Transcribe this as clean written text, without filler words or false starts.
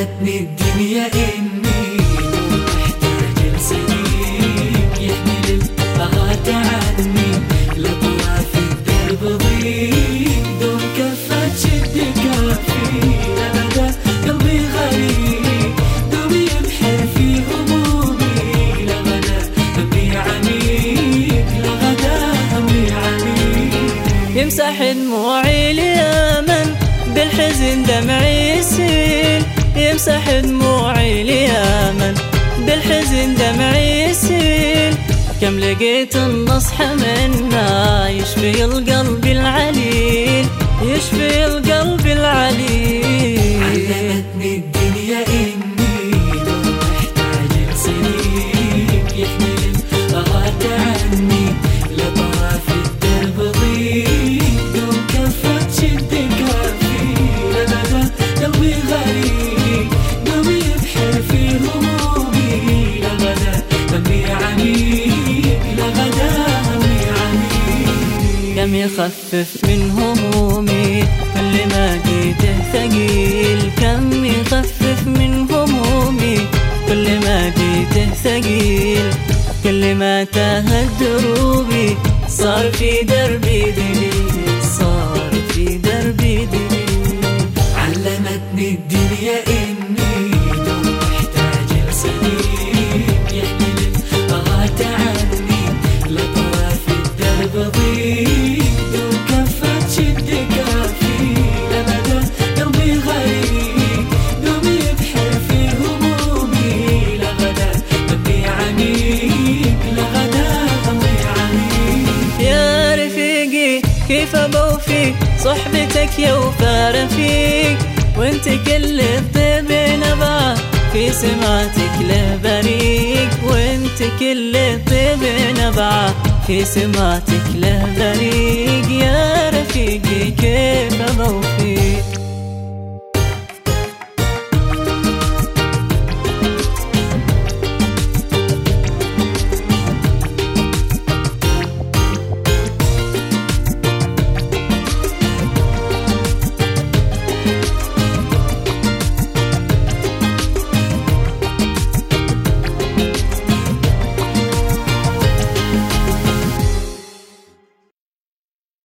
علمتني الدنيا إني محتاج لصديق يحمل البغاة عني لأطراف الدرب ضيق دون كفة تشد كافي أبدا قلبي غريب دوبي يبحر في همومي لغدا همي عميق لغدا همي عميق يمسح دموعي اليمن بالحزن دمعي يسيل يمسح دموعي اليمن بالحزن دمعي يسيل كم لقيت النصح منا يشفي القلب العليل يشفي القلب العليل علمتني الدنيا إني لو محتاج لصديق يحمل البغاة عني لأطراف الدرب ضيق دون كفة تشد كافي لبدا قلبي غريب دوبي يبحر في همومي لغدا همي عميق لغدا همي عميق كم يخفف من همومي كل ما جيته ثقيل كم يخفف من همومي كل ما جيته ثقيل كل ما تاهت دروبي صار في دربي دليل صار في دربي دليل علمتني الدنيا إني لو محتاج لصديق يحمل البغاة عني لأطراف الدرب ضيق دون كفة تشد كافي لبدا قلبي غريب دوبي يبحر في همومي لغدا همي عميق لغدا همي عميق يا رفيقي كيف بوفي صحبتك يا وفا رفيق وانت كل الطيب نبع في سماتك له بريق وانت كل الطيب نبع في سماتك له بريق يا رفيقي كيف بوفي